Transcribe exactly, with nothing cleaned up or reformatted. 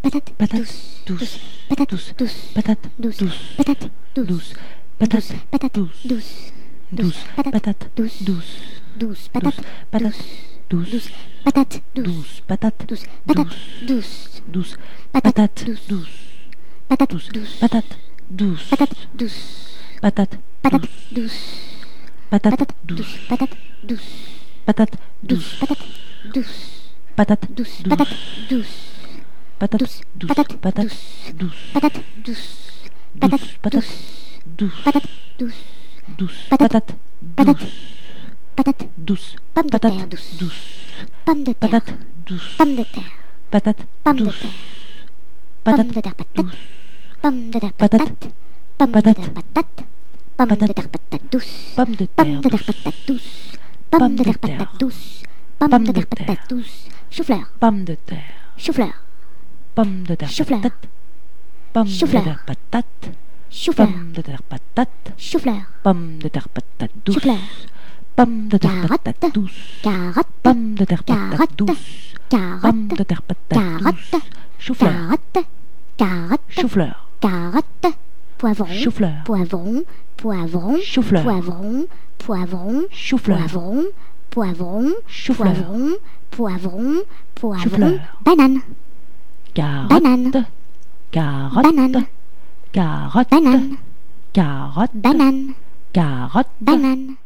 patate, patate douce, douce, patate, douce, douce, patate douce, douce, patate, douce, douce, patate douce, douce, douce, patate douce, patate, douce, douce, douce, patate, patate douce, douce, patate, douce, douce, patate patate, douce, douce, patate patate, douce, patate, patate douce, douce, patate, douce, patate douce, douce, patate, patate douce, douce, patate, douce, patate douce, douce, patate, patate douce, douce, patate, douce, douce, patate, patate douce, douce, patate, douce, douce, patate, patate douce, douce, pomme de terre patate douce, douce, pomme de terre, patate pomme de douce, terre, patate pomme de terre, douce, pomme de terre, patate, pomme de patate, terre, patate, pomme de terre, patate douce, pomme de pomme terre de terre, douce, patate douce, pomme de terre, patate douce, pomme de terre, patate douce, chou-fleur, pomme de terre, chou-fleur, pomme de terre, Chou-fleur. patate, pomme de Chou-fleur. terre, patate, chou-fleur, pomme de terre, patate, chou-fleur, pomme de terre, patate douce, chou-fleur, pomme de terre, Carotte. patate douce, carotte, pomme de terre, patate Carotte. douce, pomme carotte, de terre, patate Carotte. douce, chou-fleur, carotte, carotte, chou-fleur, carotte, poivron, chou-fleur, poivron, poivron, chou-fleur, poivron, poivron, chou-fleur, poivron, poivron, chou-fleur, poivron, poivron, poivron, Chou-fleur. banane, carotte, Banane. carotte, Banane. carotte, banane, carotte, banane, carotte, banane.